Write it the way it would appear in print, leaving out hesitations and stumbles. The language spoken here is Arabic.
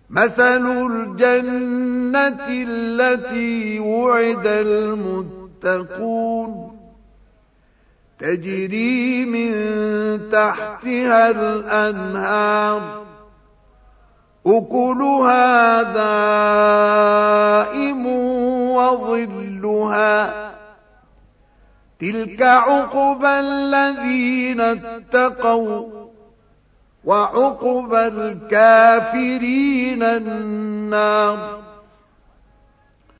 مثل الجنة التي وعد المتقون تجري من تحتها الأنهار أكلها دائم وظلها تلك عقبى الذين اتقوا وعقبى الكافرين النار